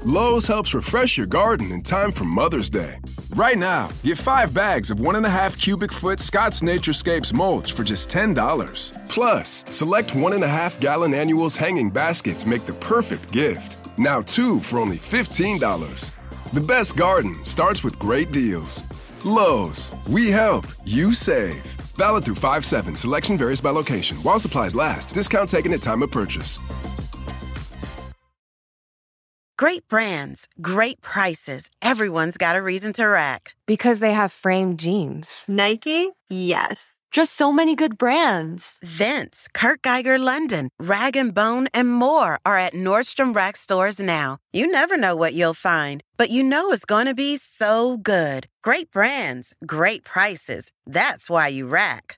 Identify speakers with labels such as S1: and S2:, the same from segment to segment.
S1: Lowe's helps refresh your garden in time for Mother's Day. Right now, get 5 bags of 1.5 cubic foot Scott's Naturescapes mulch for just $10. Plus, select 1.5 gallon annuals hanging baskets make the perfect gift. Now 2 for only $15. The best garden starts with great deals. Lowe's, we help, you save. Valid through 5/7. Selection varies by location. While supplies last. Discount taken at time of purchase.
S2: Great brands, great prices. Everyone's got a reason to rack.
S3: Because they have framed jeans.
S4: Nike? Yes.
S3: Just so many good brands.
S2: Vince, Kurt Geiger London, Rag & Bone, and more are at Nordstrom Rack stores now. You never know what you'll find, but you know it's going to be so good. Great brands, great prices. That's why you rack.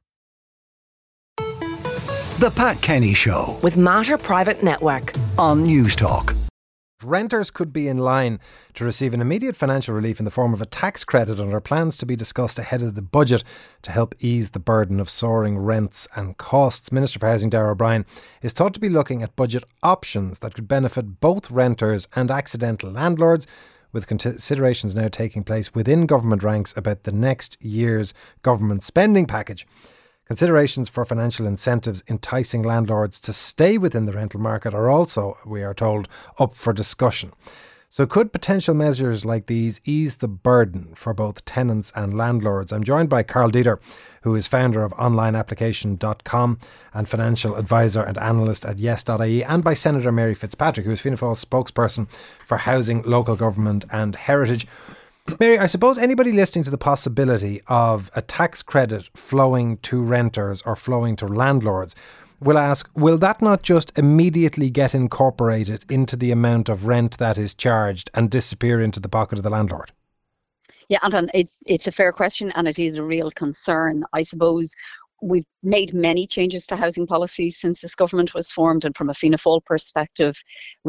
S5: The Pat Kenny Show
S3: With Mater Private Network
S5: on News Talk.
S6: Renters could be in line to receive an immediate financial relief in the form of a tax credit, and are plans to be discussed ahead of the budget to help ease the burden of soaring rents and costs. Minister for Housing Darragh O'Brien is thought to be looking at budget options that could benefit both renters and accidental landlords, with considerations now taking place within government ranks about the next year's government spending package. Considerations for financial incentives enticing landlords to stay within the rental market are also, we are told, up for discussion. So could potential measures like these ease the burden for both tenants and landlords? I'm joined by Carl Dieter, who is founder of onlineapplication.com and financial advisor and analyst at yes.ie, and by Senator Mary Fitzpatrick, who is Fianna Fáil's spokesperson for housing, local government and heritage. Mary, I suppose anybody listening to the possibility of a tax credit flowing to renters or flowing to landlords will ask, will that not just immediately get incorporated into the amount of rent that is charged and disappear into the pocket of the landlord?
S7: Yeah, Anton, it's a fair question, and it is a real concern. I suppose we've made many changes to housing policies since this government was formed, and from a Fianna Fáil perspective,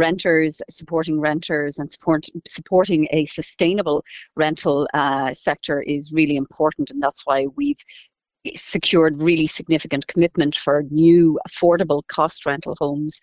S7: supporting renters and supporting a sustainable rental sector is really important, and that's why we've secured really significant commitment for new affordable cost rental homes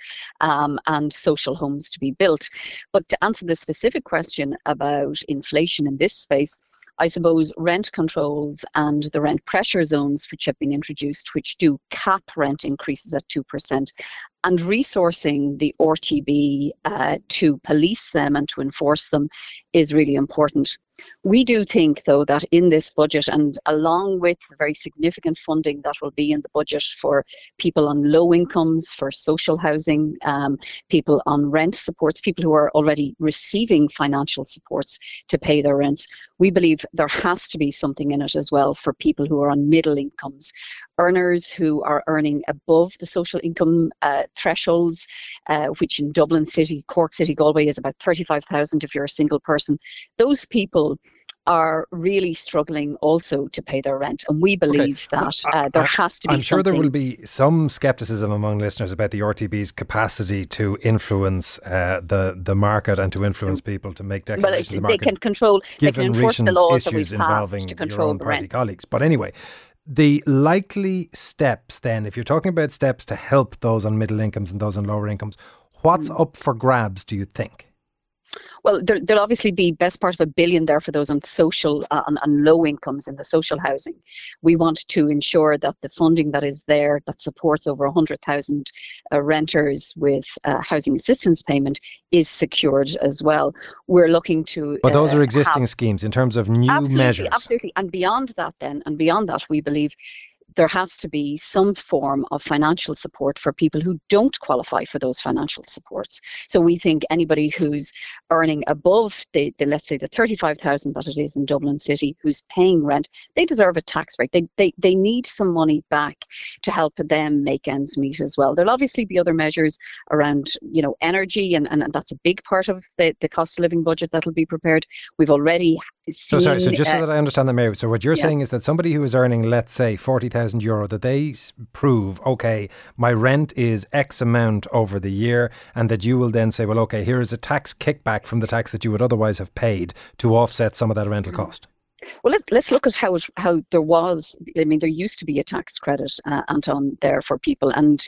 S7: and social homes to be built. But to answer the specific question about inflation in this space, I suppose rent controls and the rent pressure zones which have been introduced, which do cap rent increases at 2%, and resourcing the RTB to police them and to enforce them is really important. We do think, though, that in this budget, and along with the very significant funding that will be in the budget for people on low incomes, for social housing, people on rent supports, people who are already receiving financial supports to pay their rents, we believe there has to be something in it as well for people who are on middle incomes, earners who are earning above the social income thresholds, which in Dublin City, Cork City, Galway is about 35,000 if you're a single person. Those people are really struggling also to pay their rent, and we believe that there has to be.
S6: I'm sure there will be some scepticism among listeners about the RTB's capacity to influence the market and to influence people to make declarations.
S7: Well, they can control, they can enforce the laws that we've passed to control the rents.
S6: Colleagues. But anyway, the likely steps then, if you're talking about steps to help those on middle incomes and those on lower incomes, what's up for grabs, do you think?
S7: Well, there'll obviously be best part of $1 billion there for those on social on low incomes in the social housing. We want to ensure that the funding that is there, that supports over 100,000 renters with housing assistance payment, is secured as well. We're looking to...
S6: But those are existing schemes in terms of new measures.
S7: Absolutely. And beyond that, we believe there has to be some form of financial support for people who don't qualify for those financial supports. So we think anybody who's earning above the let's say the 35,000 that it is in Dublin City, who's paying rent, they deserve a tax break. They need some money back to help them make ends meet as well. There'll obviously be other measures around, energy, and that's a big part of the cost of living budget that'll be prepared. We've already seen...
S6: So just so that I understand that, Mary, so what you're saying is that somebody who is earning, let's say, 40,000 euro, that they prove, okay, my rent is X amount over the year, and that you will then say, well, okay, here is a tax kickback from the tax that you would otherwise have paid to offset some of that rental cost.
S7: Well, let's look at how there used to be a tax credit, Anton, there for people, and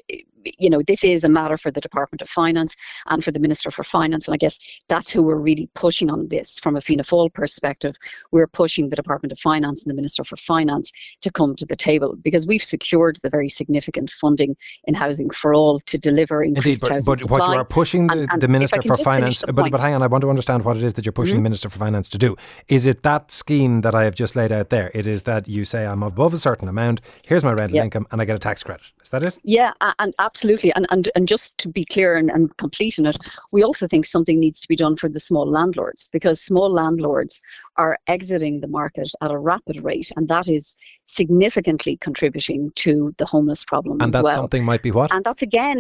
S7: this is a matter for the Department of Finance and for the Minister for Finance. And I guess that's who we're really pushing on this from a Fianna Fáil perspective. We're pushing the Department of Finance and the Minister for Finance to come to the table, because we've secured the very significant funding in Housing for All to deliver increased housing supply.
S6: But what you are pushing the Minister for Finance, but hang on, I want to understand what it is that you're pushing the Minister for Finance to do. Is it that scheme that I have just laid out there? It is that you say, I'm above a certain amount, here's my rental income, and I get a tax credit. Is that it?
S7: Yeah, and absolutely. And just to be clear and complete in it, we also think something needs to be done for the small landlords, because small landlords are exiting the market at a rapid rate, and that is significantly contributing to the homeless problem as well.
S6: And that something might be what?
S7: And that's again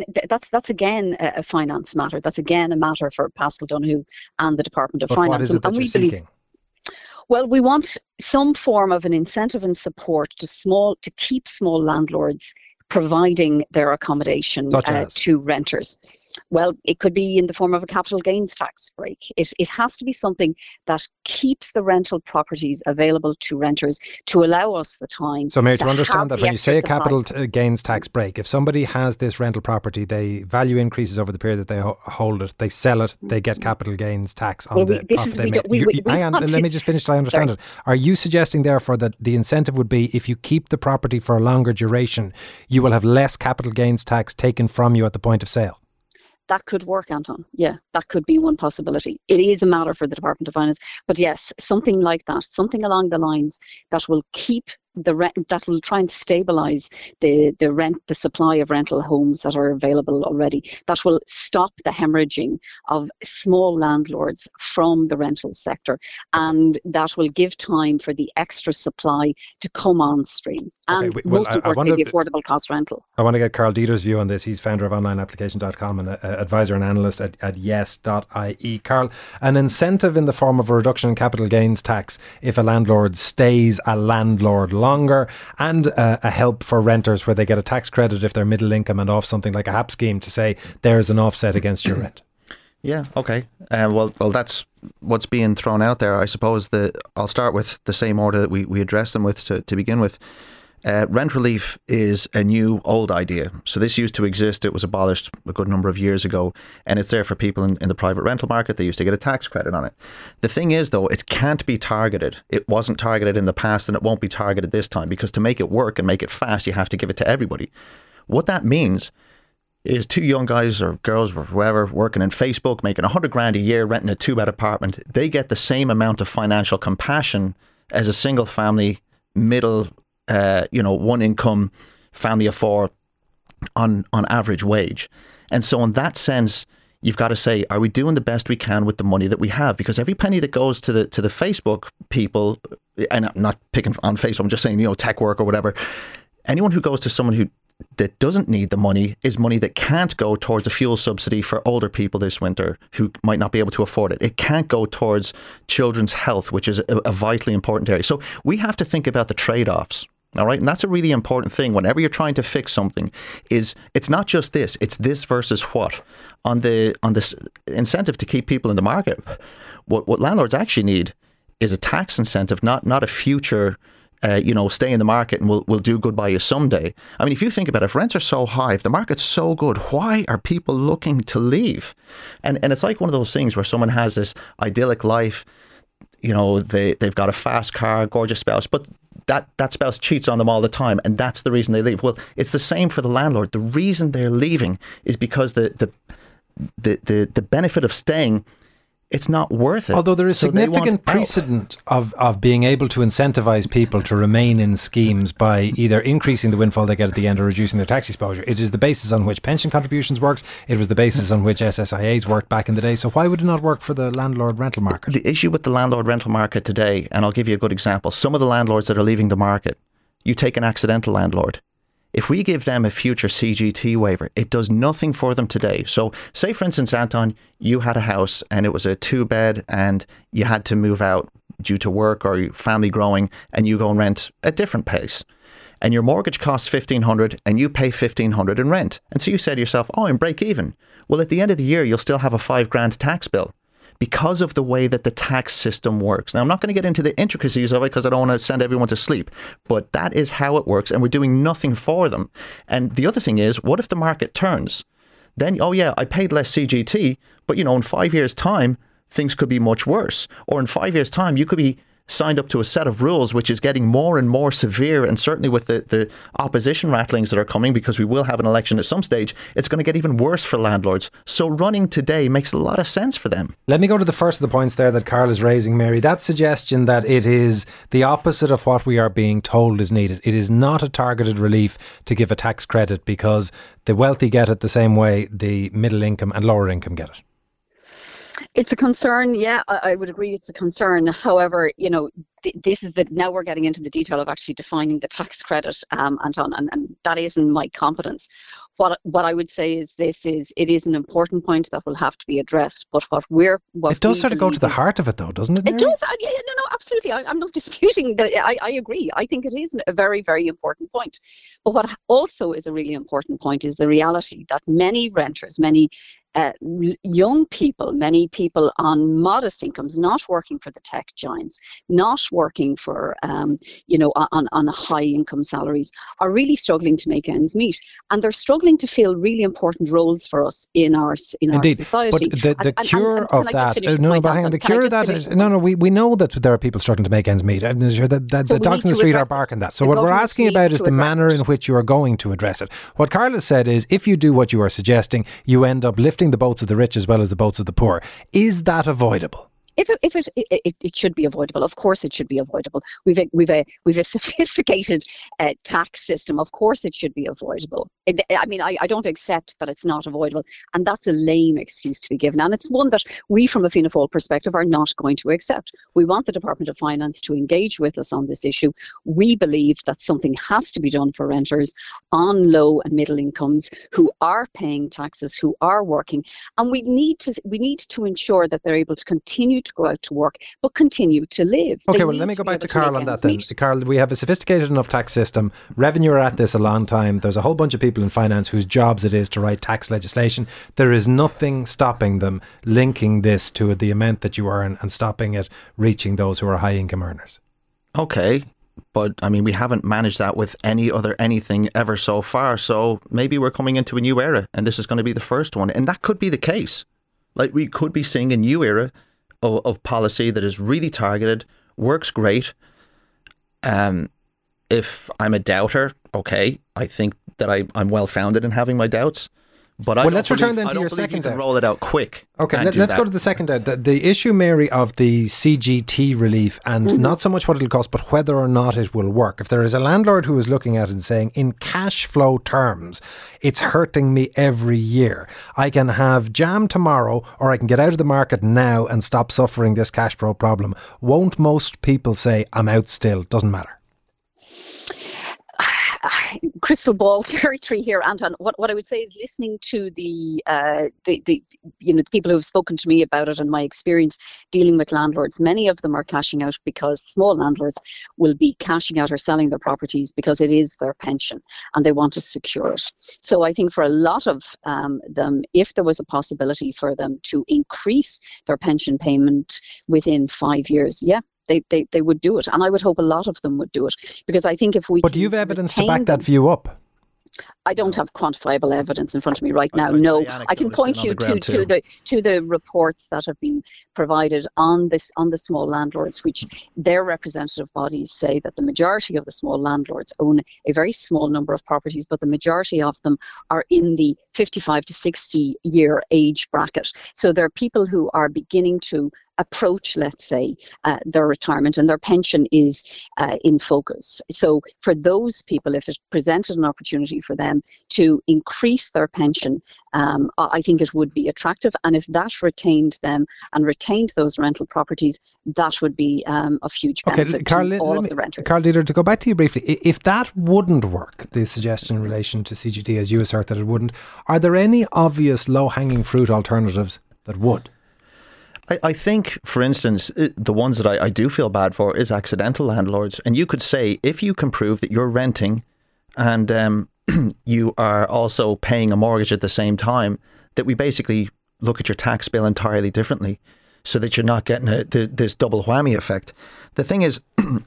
S7: a finance matter. That's again a matter for Paschal Donohoe and the Department of Finance.
S6: What is it that you're seeking?
S7: Well, we want some form of an incentive and support to keep small landlords providing their accommodation to renters. Well, it could be in the form of a capital gains tax break. It has to be something that keeps the rental properties available to renters to allow us the time.
S6: So, Mary, to understand that, when you say a capital gains tax break, if somebody has this rental property, they value increases over the period that they hold it, they sell it, they get capital gains tax on the profit they make. Hang on, let me just finish till I understand it. Are you suggesting, therefore, that the incentive would be, if you keep the property for a longer duration, you will have less capital gains tax taken from you at the point of sale?
S7: That could work, Anton. Yeah, that could be one possibility. It is a matter for the Department of Finance. But yes, something like that, something along the lines that will keep the rent, that will try and stabilise the supply of rental homes that are available already, that will stop the hemorrhaging of small landlords from the rental sector, and that will give time for the extra supply to come on stream. And most importantly, the affordable cost rental.
S6: I want to get Carl Dieter's view on this. He's founder of onlineapplication.com and advisor and analyst at yes.ie. Carl, an incentive in the form of a reduction in capital gains tax if a landlord stays a landlord longer, and a help for renters where they get a tax credit if they're middle income and off something like a HAP scheme to say there's an offset against your rent.
S8: Yeah, okay. Well, that's what's being thrown out there. I suppose I'll start with the same order that we addressed them with to begin with. Rent relief is a new old idea. So this used to exist. It was abolished a good number of years ago, and it's there for people in the private rental market. They used to get a tax credit on it. The thing is, though, it can't be targeted. It wasn't targeted in the past, and it won't be targeted this time, because to make it work and make it fast, you have to give it to everybody. What that means is two young guys or girls or whoever working in Facebook, making $100,000 a year, renting a 2-bed apartment, they get the same amount of financial compassion as a single family middle one income family of 4 on average wage. And so in that sense, you've got to say, are we doing the best we can with the money that we have? Because every penny that goes to the Facebook people, and I'm not picking on Facebook, I'm just saying, tech work or whatever, anyone who goes to someone that doesn't need the money is money that can't go towards a fuel subsidy for older people this winter who might not be able to afford it. It can't go towards children's health, which is a vitally important area. So we have to think about the trade-offs. All right. And that's a really important thing. Whenever you're trying to fix something, it's not just this, it's this versus what. On this incentive to keep people in the market, what landlords actually need is a tax incentive, not a future, stay in the market and we'll do good by you someday. I mean, if you think about it, if rents are so high, if the market's so good, why are people looking to leave? And it's like one of those things where someone has this idyllic life, they've got a fast car, gorgeous spouse, but that spouse cheats on them all the time, and that's the reason they leave. Well, it's the same for the landlord. The reason they're leaving is because the benefit of staying, it's not worth it.
S6: Although there is significant precedent of being able to incentivise people to remain in schemes by either increasing the windfall they get at the end or reducing their tax exposure. It is the basis on which pension contributions works. It was the basis on which SSIAs worked back in the day. So why would it not work for the landlord rental market?
S8: The issue with the landlord rental market today, and I'll give you a good example, some of the landlords that are leaving the market, you take an accidental landlord. If we give them a future CGT waiver, it does nothing for them today. So say, for instance, Anton, you had a house and it was a 2-bed and you had to move out due to work or your family growing, and you go and rent a different place. And your mortgage costs $1,500 and you pay $1,500 in rent. And so you say to yourself, I'm break even. Well, at the end of the year, you'll still have a $5,000 tax bill, because of the way that the tax system works. Now, I'm not going to get into the intricacies of it because I don't want to send everyone to sleep, but that is how it works, and we're doing nothing for them. And the other thing is, what if the market turns? Then, oh yeah, I paid less CGT, but in 5 years' time, things could be much worse. Or in 5 years' time, you could be signed up to a set of rules which is getting more and more severe, and certainly with the opposition rattlings that are coming, because we will have an election at some stage, it's going to get even worse for landlords. So running today makes a lot of sense for them.
S6: Let me go to the first of the points there that Carl is raising, Mary. That suggestion that it is the opposite of what we are being told is needed. It is not a targeted relief to give a tax credit because the wealthy get it the same way the middle income and lower income get it.
S7: It's a concern, yeah, I would agree it's a concern. However, this is now we're getting into the detail of actually defining the tax credit, Anton, and that isn't my competence. What I would say is it is an important point that will have to be addressed. But it
S6: does sort of go to the heart of it, though, doesn't it, Mary?
S7: It does. No, absolutely. I'm not disputing that. I agree. I think it is a very, very important point. But what also is a really important point is the reality that many renters, many young people, many people on modest incomes, not working for the tech giants, not working for, on high income salaries, are really struggling to make ends meet. And they're struggling to fill really important roles for us in our society.
S6: But the cure of that, the cure of that is, we know that there are people struggling to make ends meet. I'm sure that the dogs in the street are barking that. So what we're asking about is the manner in which you are going to address it. What Carl has said is, if you do what you are suggesting, you end up lifting the boats of the rich as well as the boats of the poor. Is that avoidable?
S7: It should be avoidable. Of course, it should be avoidable. We've a sophisticated tax system. Of course, it should be avoidable. I don't accept that it's not avoidable, and that's a lame excuse to be given. And it's one that we, from a Fianna Fáil perspective, are not going to accept. We want the Department of Finance to engage with us on this issue. We believe that something has to be done for renters on low and middle incomes who are paying taxes, who are working, and we need to ensure that they're able to continue to go out to work, but continue to live.
S6: Okay, well, let me go back to Carl on that then. Carl, we have a sophisticated enough tax system. Revenue are at this a long time. There's a whole bunch of people in finance whose jobs it is to write tax legislation. There is nothing stopping them linking this to the amount that you earn and stopping it reaching those who are high income earners.
S8: Okay, but we haven't managed that with anything ever so far. So maybe we're coming into a new era and this is going to be the first one. And that could be the case. Like, we could be seeing a new era of policy that is really targeted, works great. If I'm a doubter, okay, I think that I'm well founded in having my doubts. But
S6: let's return then to your second doubt.
S8: Roll it out quick.
S6: Okay, let's go to the second doubt. The issue, Mary, of the CGT relief, and not so much what it'll cost, but whether or not it will work. If there is a landlord who is looking at it and saying, in cash flow terms, it's hurting me every year. I can have jam tomorrow, or I can get out of the market now and stop suffering this cash flow problem. Won't most people say, I'm out still, doesn't matter?
S7: Crystal ball territory here, Anton. What I would say is, listening to the people who have spoken to me about it and my experience dealing with landlords, many of them are cashing out because small landlords will be cashing out or selling their properties because it is their pension and they want to secure it. So I think for a lot of them, if there was a possibility for them to increase their pension payment within 5 years, they would do it. And I would hope a lot of them would do it, because I think if we...
S6: But do you have evidence to back that view up?
S7: I don't have quantifiable evidence in front of me right now. No, I can point you to the reports that have been provided on the small landlords, which their representative bodies say that the majority of the small landlords own a very small number of properties, but the majority of them are in the 55 to 60 year age bracket. So there are people who are beginning to approach, let's say, their retirement, and their pension is in focus. So for those people, if it presented an opportunity for them to increase their pension, I think it would be attractive. And if that retained them and retained those rental properties, that would be of huge benefit to all of the renters.
S6: Carl Dieter, to go back to you briefly, if that wouldn't work, the suggestion in relation to CGT, as you assert that it wouldn't, are there any obvious low-hanging fruit alternatives that would?
S8: I think, for instance, the ones that I do feel bad for is accidental landlords. And you could say, if you can prove that you're renting and you are also paying a mortgage at the same time, that we basically look at your tax bill entirely differently. so that you're not getting this double whammy effect. The thing is,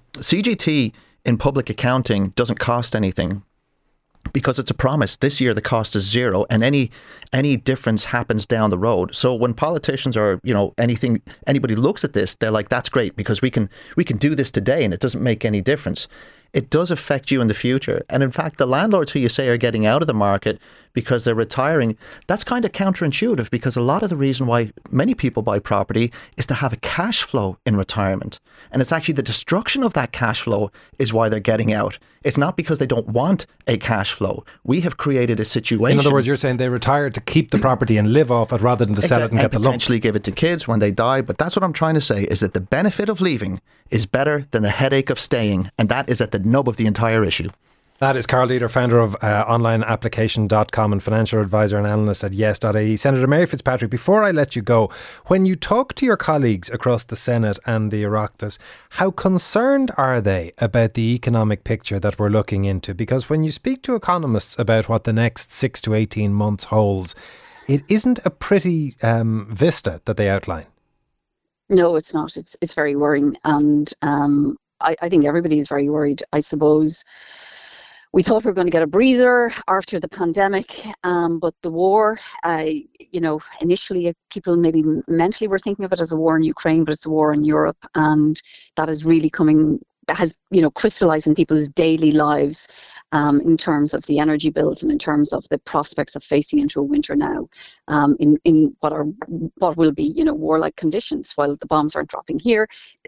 S8: CGT in public accounting doesn't cost anything, because it's a promise. This year the cost is zero, and any difference happens down the road. So when politicians or anybody looks at this, they're like, that's great because we can do this today and it doesn't make any difference. It does affect you in the future. And in fact, the landlords who you say are getting out of the market because they're retiring, that's kind of counterintuitive, because a lot of the reason why many people buy property is to have a cash flow in retirement. And it's actually the destruction of that cash flow is why they're getting out. It's not because they don't want a cash flow. We have created a situation.
S6: In other words, you're saying they retired to keep the property and live off it rather than to sell it and get the lump.
S8: Potentially give it to kids when they die. But that's what I'm trying to say, is that the benefit of leaving is better than the headache of staying. And that is at the nub of the entire issue.
S6: That is Carl Leader, founder of onlineapplication.com and financial advisor and analyst at yes.ie. Senator Mary Fitzpatrick, before I let you go, when you talk to your colleagues across the Senate and the Oireachtas, how concerned are they about the economic picture that we're looking into? Because when you speak to economists about what the next 6 to 18 months holds, it isn't a pretty vista that they outline.
S7: No, it's not. It's very worrying. And I think everybody is very worried. I suppose we thought we were going to get a breather after the pandemic, but the war, initially people maybe mentally were thinking of it as a war in Ukraine, but it's a war in Europe, and that is really crystallized in people's daily lives in terms of the energy bills and in terms of the prospects of facing into a winter now in what will be, warlike conditions. While the bombs aren't dropping here,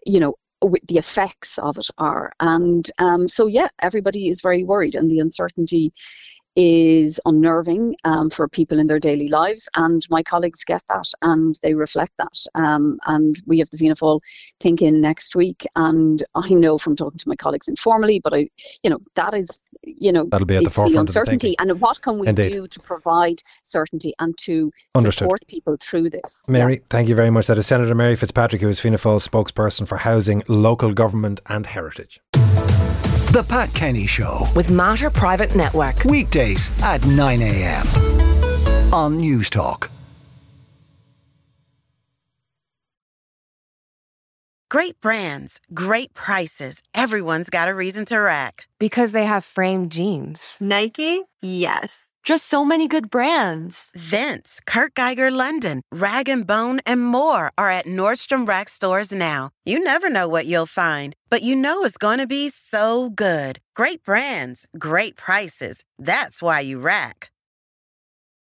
S7: the effects of it are. And everybody is very worried, and the uncertainty is unnerving for people in their daily lives, and my colleagues get that and they reflect that. And we have the Fianna Fáil Think In next week, and I know from talking to my colleagues informally, but that is,
S6: that'll be at the forefront
S7: the uncertainty, and what can we
S6: Indeed.
S7: do to provide certainty and to support people through this.
S6: Mary, thank you very much. That is Senator Mary Fitzpatrick, who is Fianna Fáil's spokesperson for housing, local government and heritage.
S5: The Pat Kenny Show
S3: with Mater Private Network.
S5: Weekdays at 9 a.m. on News Talk.
S2: Great brands, great prices. Everyone's got a reason to rack.
S3: Because they have framed jeans.
S4: Nike? Yes.
S3: Just so many good brands.
S2: Vince, Kurt Geiger London, Rag & Bone, and more are at Nordstrom Rack stores now. You never know what you'll find, but you know it's going to be so good. Great brands, great prices. That's why you rack.